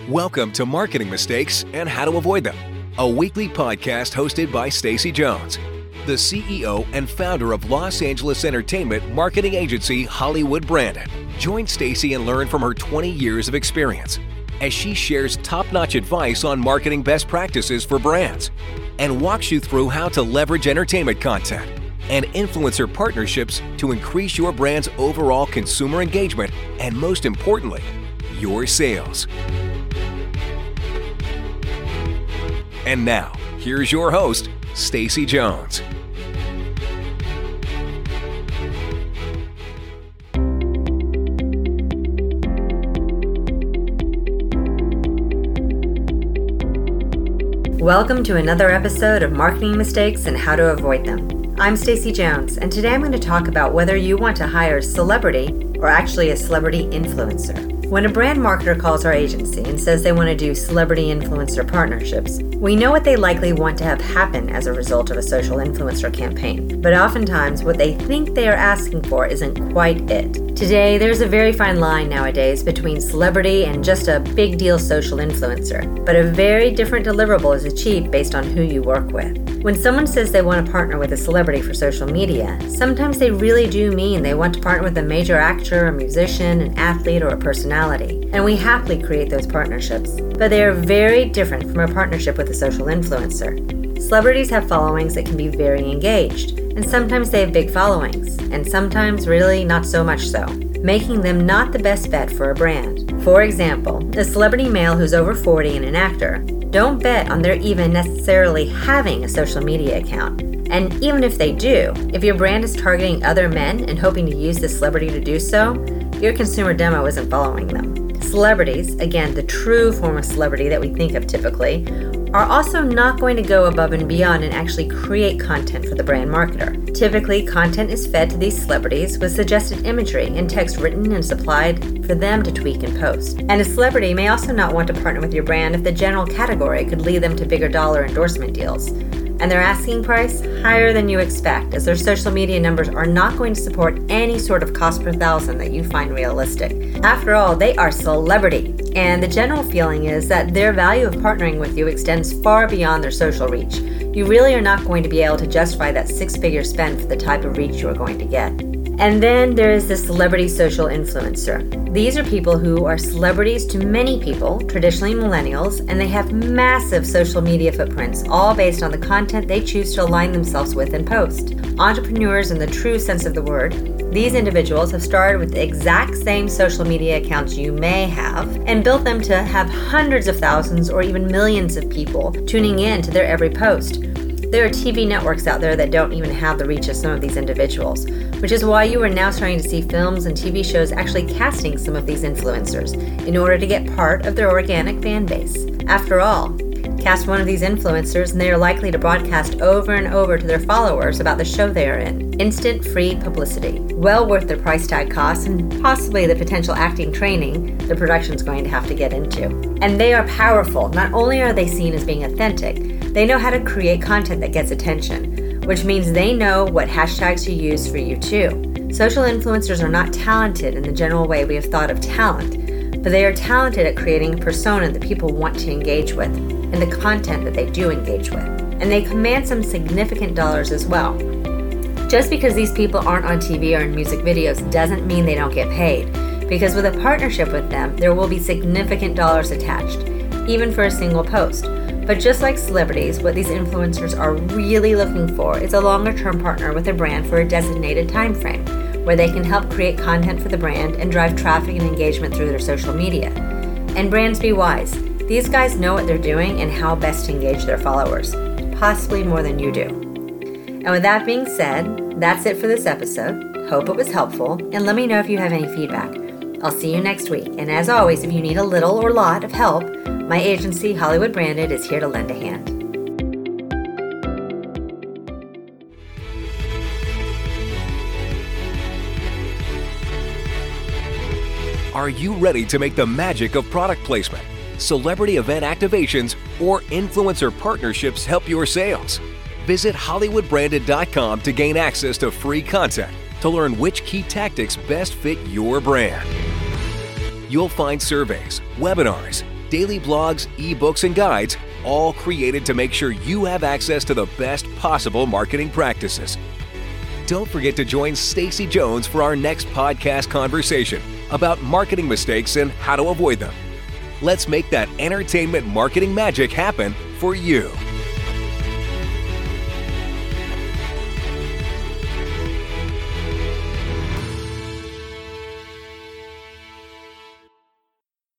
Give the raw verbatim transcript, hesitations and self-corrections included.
Welcome to Marketing Mistakes and How to Avoid Them, a weekly podcast hosted by Stacey Jones, the C E O and founder of Los Angeles entertainment marketing agency Hollywood Branded. Join Stacey and learn from her twenty years of experience as she shares top-notch advice on marketing best practices for brands and walks you through how to leverage entertainment content and influencer partnerships to increase your brand's overall consumer engagement and, most importantly, your sales. And now, here's your host, Stacey Jones. Welcome to another episode of Marketing Mistakes and How to Avoid Them. I'm Stacey Jones, and today I'm going to talk about whether you want to hire a celebrity or actually a celebrity influencer. When a brand marketer calls our agency and says they want to do celebrity influencer partnerships, we know what they likely want to have happen as a result of a social influencer campaign. But oftentimes, what they think they are asking for isn't quite it. Today, there's a very fine line nowadays between celebrity and just a big deal social influencer, but a very different deliverable is achieved based on who you work with. When someone says they want to partner with a celebrity for social media, sometimes they really do mean they want to partner with a major actor, a musician, an athlete, or a personality. And we happily create those partnerships. But they are very different from a partnership with a social influencer. Celebrities have followings that can be very engaged, and sometimes they have big followings, and sometimes really not so much so, making them not the best bet for a brand. For example, a celebrity male who's over forty and an actor, don't bet on their even necessarily having a social media account. And even if they do, if your brand is targeting other men and hoping to use the celebrity to do so, your consumer demo isn't following them. Celebrities, again, the true form of celebrity that we think of typically, are also not going to go above and beyond and actually create content for the brand marketer. Typically, content is fed to these celebrities with suggested imagery and text written and supplied for them to tweak and post. And a celebrity may also not want to partner with your brand if the general category could lead them to bigger dollar endorsement deals. And their asking price higher than you expect, as their social media numbers are not going to support any sort of cost per thousand that you find realistic. After all, they are celebrity, and the general feeling is that their value of partnering with you extends far beyond their social reach. You really are not going to be able to justify that six-figure spend for the type of reach you are going to get. And then there is the celebrity social influencer. These are people who are celebrities to many people, traditionally millennials, and they have massive social media footprints, all based on the content they choose to align themselves with and post. Entrepreneurs in the true sense of the word, these individuals have started with the exact same social media accounts you may have and built them to have hundreds of thousands or even millions of people tuning in to their every post. There are T V networks out there that don't even have the reach of some of these individuals, which is why you are now starting to see films and T V shows actually casting some of these influencers in order to get part of their organic fan base. After all, cast one of these influencers and they are likely to broadcast over and over to their followers about the show they are in. Instant free publicity. Well worth their price tag costs and possibly the potential acting training the production's going to have to get into. And they are powerful. Not only are they seen as being authentic, they know how to create content that gets attention, which means they know what hashtags to use for you too. Social influencers are not talented in the general way we have thought of talent, but they are talented at creating a persona that people want to engage with and the content that they do engage with. And they command some significant dollars as well. Just because these people aren't on T V or in music videos doesn't mean they don't get paid, because with a partnership with them, there will be significant dollars attached, even for a single post. But just like celebrities, what these influencers are really looking for is a longer-term partner with a brand for a designated time frame, where they can help create content for the brand and drive traffic and engagement through their social media. And brands be wise. These guys know what they're doing and how best to engage their followers, possibly more than you do. And with that being said, that's it for this episode. Hope it was helpful, and let me know if you have any feedback. I'll see you next week, and as always, if you need a little or lot of help, my agency, Hollywood Branded, is here to lend a hand. Are you ready to make the magic of product placement, celebrity event activations, or influencer partnerships help your sales? Visit Hollywood Branded dot com to gain access to free content to learn which key tactics best fit your brand. You'll find surveys, webinars, daily blogs, ebooks, and guides, all created to make sure you have access to the best possible marketing practices. Don't forget to join Stacey Jones for our next podcast conversation about marketing mistakes and how to avoid them. Let's make that entertainment marketing magic happen for you.